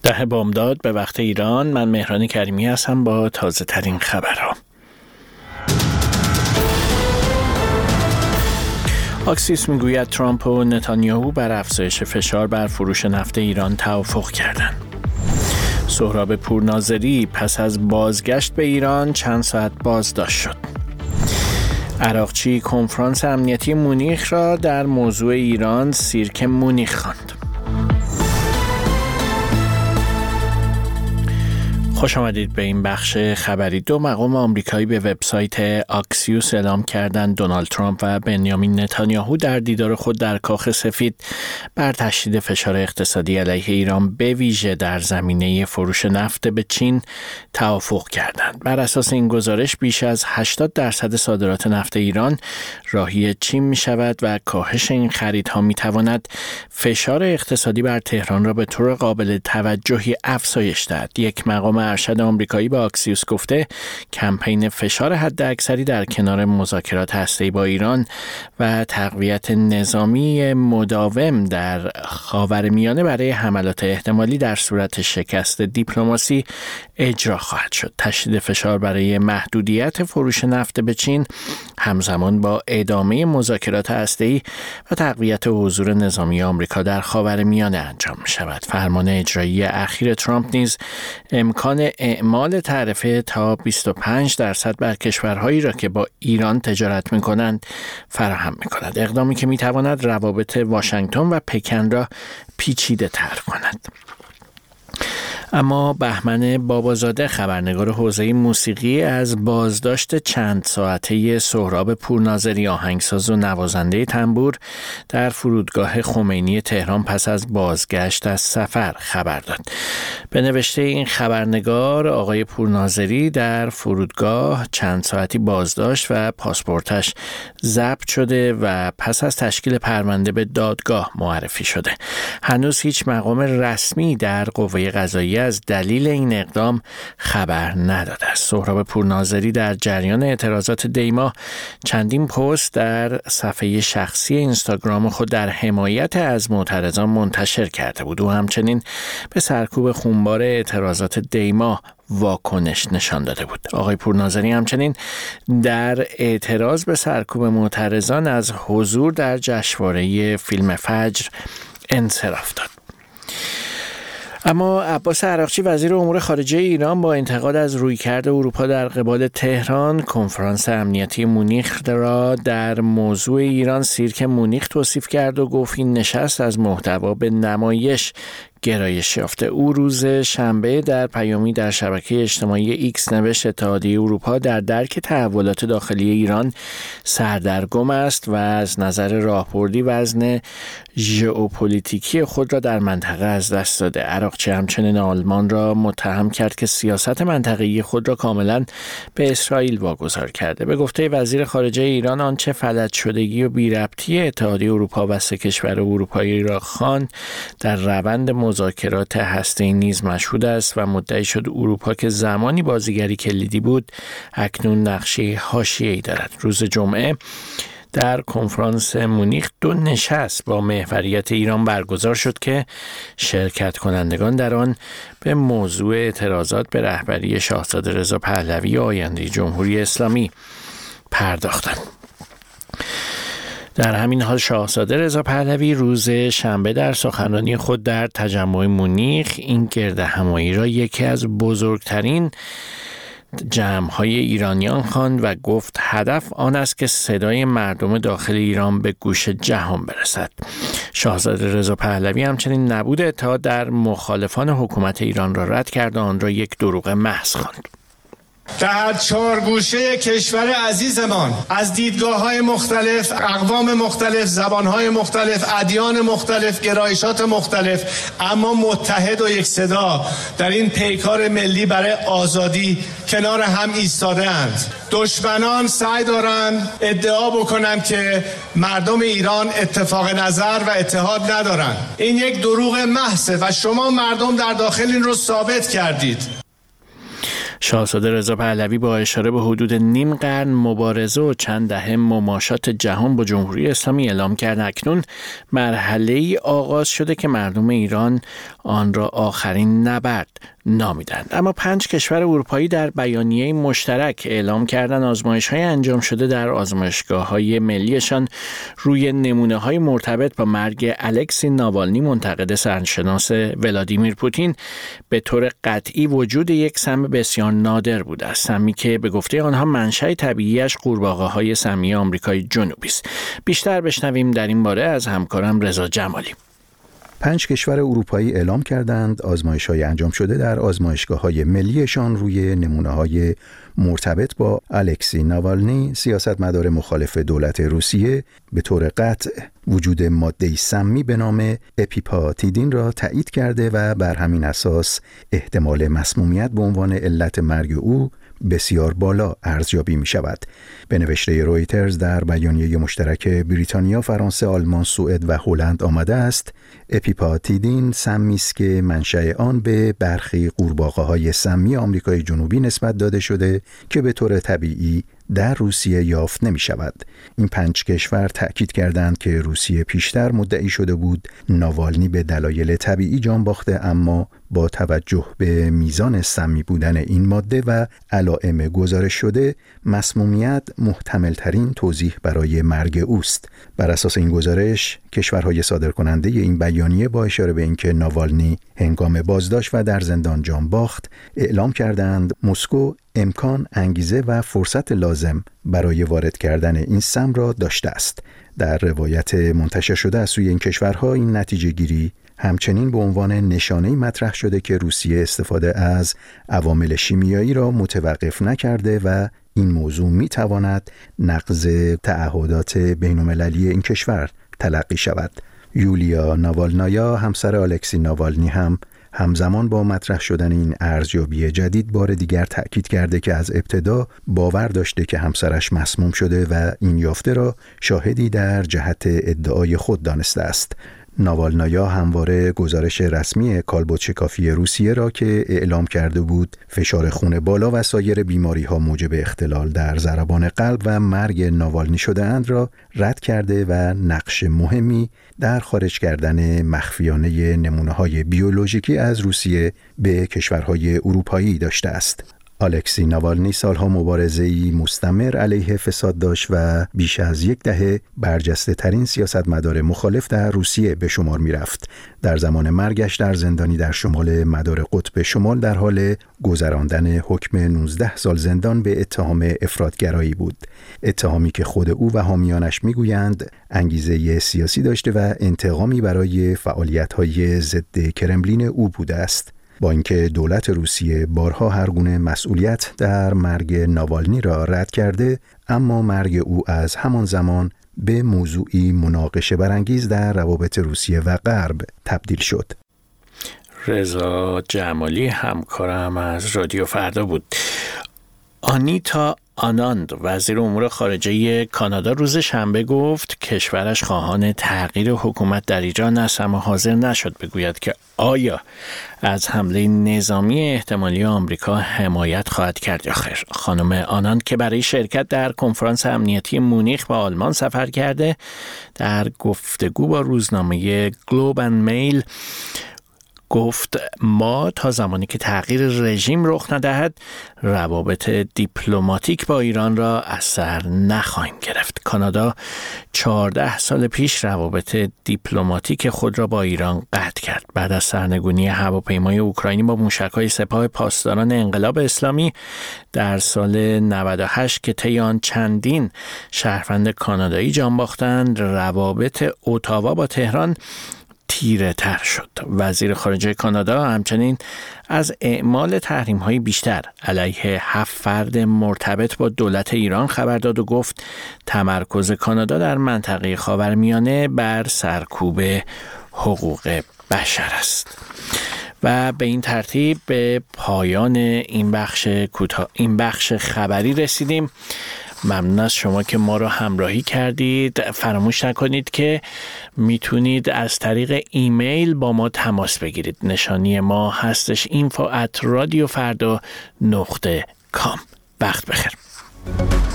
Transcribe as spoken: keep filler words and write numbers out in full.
ده بامداد به وقت ایران. من مهران کریمی هستم با تازه ترین خبرها. آکسیوس میگوید ترامپ و نتانیاهو بر افزایش فشار بر فروش نفت ایران توافق کردند. سهراب پورناظری پس از بازگشت به ایران چند ساعت بازداشت شد. عراقچی کنفرانس امنیتی مونیخ را در موضوع ایران سیرک مونیخ خواند. خوش آمدید به این بخش خبری. دو مقام آمریکایی به وبسایت آکسیوس اعلام کردند دونالد ترامپ و بنیامین نتانیاهو در دیدار خود در کاخ سفید بر تشدید فشار اقتصادی علیه ایران به ویژه در زمینه فروش نفت به چین توافق کردند. بر اساس این گزارش بیش از هشتاد درصد صادرات نفت ایران راهی چین می شود و کاهش این خریدها می تواند فشار اقتصادی بر تهران را به طور قابل توجهی افزایش دهد. یک مقام ارشد آمریکایی با آکسیوس گفته کمپین فشار حداکثری در کنار مذاکرات هسته‌ای با ایران و تقویت نظامی مداوم در خاورمیانه برای حملات احتمالی در صورت شکست دیپلماسی اجرا خواهد شد. تشدید فشار برای محدودیت فروش نفت به چین همزمان با ادامه مذاکرات هسته‌ای و تقویت حضور نظامی آمریکا در خاورمیانه انجام می شود. فرمان اجرایی اخیر ترامپ نیز امکان اعمال تعرفه تا بیست و پنج درصد بر کشورهایی را که با ایران تجارت می‌کنند فراهم می‌کند. اقدامی که می‌تواند روابط واشنگتن و پکن را پیچیده‌تر کند. اما بهمن بابازاده خبرنگار حوزه موسیقی از بازداشت چند ساعته سهراب پورناظری آهنگساز و نوازنده تنبور در فرودگاه خمینی تهران پس از بازگشت از سفر خبر داد. به نوشته این خبرنگار آقای پورناظری در فرودگاه چند ساعتی بازداشت و پاسپورتش ضبط شده و پس از تشکیل پرونده به دادگاه معرفی شده. هنوز هیچ مقام رسمی در قوه قضاییه از دلیل این اقدام خبر نداده است. سهراب پورناظری در جریان اعتراضات دیما چندین پست در صفحه شخصی اینستاگرام خود در حمایت از معترضان منتشر کرده بود. او همچنین به سرکوب خونبار اعتراضات دیما واکنش نشان داده بود. آقای پورناظری همچنین در اعتراض به سرکوب معترضان از حضور در جشنواره فیلم فجر انصراف داد. اما عباس عراقچی وزیر امور خارجه ایران با انتقاد از رویکرد اروپا در قبال تهران کنفرانس امنیتی مونیخ را در موضوع ایران سیرک مونیخ توصیف کرد و گفت این نشست از محتوا به نمایش گرایش یافته. او روز شنبه در پیامی در شبکه اجتماعی ایکس نوشت اتحادیه اروپا در درک تحولات داخلی ایران سردرگم است و از نظر راهبردی وزن ژئوپلیتیکی خود را در منطقه از دست داده. عراقچی همچنین آلمان را متهم کرد که سیاست منطقه‌ای خود را کاملا به اسرائیل واگذار کرده. به گفته وزیر خارجه ایران آنچه فلج شدگی و بی‌ربطی اتحادیه اروپا و سه کشور اروپایی را خواند در روند مذاکرات هسته‌ای نیز مشهود است و مدعی شد اروپا که زمانی بازیگری کلیدی بود اکنون نقشه حاشیه‌ای دارد. روز جمعه در کنفرانس مونیخ دو نشست با محوریت ایران برگزار شد که شرکت کنندگان در آن به موضوع اعتراضات به رهبری شاهزاده رضا پهلوی آینده جمهوری اسلامی پرداختند. در همین حال شاهزاده رضا پهلوی روز شنبه در سخنرانی خود در تجمع مونیخ این گردهمایی را یکی از بزرگترین جمع‌های ایرانیان خواند و گفت هدف آن است که صدای مردم داخل ایران به گوش جهان برسد. شاهزاده رضا پهلوی همچنین نبود اتحاد در مخالفان حکومت ایران را رد کرد و آن را یک دروغ محض خواند. در چهار گوشه کشور عزیزمان از دیدگاه‌های مختلف، اقوام مختلف، زبان‌های مختلف، ادیان مختلف، گرایشات مختلف، اما متحد و یک صدا در این پیکار ملی برای آزادی کنار هم ایستاده اند. دشمنان سعی دارند ادعا بکنند که مردم ایران اتفاق نظر و اتحاد ندارند. این یک دروغ محض و شما مردم در داخل این رو ثابت کردید. شاهزاده رضا پهلوی با اشاره به حدود نیم قرن مبارزه و چند دهه مماشات جهان با جمهوری اسلامی اعلام کرد اکنون مرحله‌ای آغاز شده که مردم ایران آن را آخرین نبرد نامیدند. اما پنج کشور اروپایی در بیانیه مشترک اعلام کردن آزمایش‌های انجام شده در آزمایشگاه‌های ملیشان روی نمونه‌های مرتبط با مرگ الکسی ناوالنی منتقد سرشناس ولادیمیر پوتین به طور قطعی وجود یک سم بسیار نادر بوده است، سمی که به گفته آنها منشأ طبیعیش قورباغه‌های سمی آمریکای جنوبی است. بیشتر بشنویم در این باره از همکارم رضا جمالی. پنج کشور اروپایی اعلام کردند آزمایش‌های انجام شده در آزمایشگاه‌های ملیشان روی نمونه‌های مرتبط با الکسی ناوالنی، سیاستمدار مخالف دولت روسیه، به طور قطع وجود ماده سمی به نام اپیپاتیدین را تایید کرده و بر همین اساس احتمال مسمومیت به عنوان علت مرگ او بسیار بالا ارزیابی می شود. به نوشته رویترز در بیانیه مشترک بریتانیا، فرانسه، آلمان، سوئد و هلند آمده است اپیپاتیدین سمی است که منشأ آن به برخی قورباغه‌های سمی آمریکای جنوبی نسبت داده شده که به طور طبیعی در روسیه یافت نمی شود. این پنج کشور تأکید کردند که روسیه پیشتر مدعی شده بود ناوالنی به دلایل طبیعی جان باخته، اما با توجه به میزان سمی بودن این ماده و علائم گزارش شده مسمومیت محتمل ترین توضیح برای مرگ اوست. بر اساس این گزارش کشورهای صادرکننده این بیانیه با اشاره به اینکه ناوالنی هنگام بازداشت و در زندان جان باخت اعلام کردند مسکو امکان، انگیزه و فرصت لازم برای وارد کردن این سم را داشته است. در روایت منتشر شده از سوی این کشورها این نتیجه گیری همچنین به عنوان نشانه‌ای مطرح شده که روسیه استفاده از عوامل شیمیایی را متوقف نکرده و این موضوع می‌تواند نقض تعهدات بین‌المللی این کشور تلقی شود. یولیا ناوالنایا، همسر الکسی ناوالنی، هم همزمان با مطرح شدن این ارزیابی جدید بار دیگر تأکید کرده که از ابتدا باور داشته که همسرش مسموم شده و این یافته را شاهدی در جهت ادعای خود دانسته است. ناوالنایا همواره گزارش رسمی کالبد شکافی روسیه را که اعلام کرده بود فشار خون بالا و سایر بیماری‌ها موجب اختلال در ضربان قلب و مرگ ناوالنی شده اند را رد کرده و نقش مهمی در خارج کردن مخفیانه نمونه‌های بیولوژیکی از روسیه به کشورهای اروپایی داشته است. الکسی ناوالنی سالها مبارزه‌ای مستمر علیه فساد داشت و بیش از یک دهه برجسته ترین سیاستمدار مخالف در روسیه به شمار می رفت. در زمان مرگش در زندانی در شمال مدار قطب شمال در حال گذراندن حکم نوزده سال زندان به اتهام افراط‌گرایی بود. اتهامی که خود او و حامیانش می گویند انگیزه سیاسی داشته و انتقامی برای فعالیت‌های ضد کرملین او بوده است. با اینکه دولت روسیه بارها هر گونه مسئولیت در مرگ ناوالنی را رد کرده، اما مرگ او از همان زمان به موضوعی مناقشه برانگیز در روابط روسیه و غرب تبدیل شد. رضا جمالی همکارم از رادیو فردا بود. آنیتا آناند، وزیر امور خارجه کانادا، روز شنبه گفت کشورش خواهان تغییر حکومت در ایران است، اما حاضر نشد بگوید که آیا از حمله نظامی احتمالی آمریکا حمایت خواهد کرد یا خیر. خانم آناند که برای شرکت در کنفرانس امنیتی مونیخ به آلمان سفر کرده، در گفتگو با روزنامه گلوب اند میل گفت ما تا زمانی که تغییر رژیم رخ ندهد روابط دیپلماتیک با ایران را از سر نخواهیم گرفت. کانادا چهارده سال پیش روابط دیپلماتیک خود را با ایران قطع کرد. بعد از سرنگونی هواپیمای اوکراینی با موشک‌های سپاه پاسداران انقلاب اسلامی در سال نود و هشت که طی آن چندین شهروند کانادایی جان باختند، روابط اتاوا با تهران تیره تر شد. وزیر خارجه کانادا همچنین از اعمال تحریم‌های بیشتر علیه هفت فرد مرتبط با دولت ایران خبر داد و گفت تمرکز کانادا در منطقه خاورمیانه بر سرکوب حقوق بشر است. و به این ترتیب به پایان این بخش کوتاه این بخش خبری رسیدیم. ممنون از شما که ما رو همراهی کردید. فراموش نکنید که میتونید از طریق ایمیل با ما تماس بگیرید. نشانی ما هستش info at radiofrda نقطه com. وقت بخیر.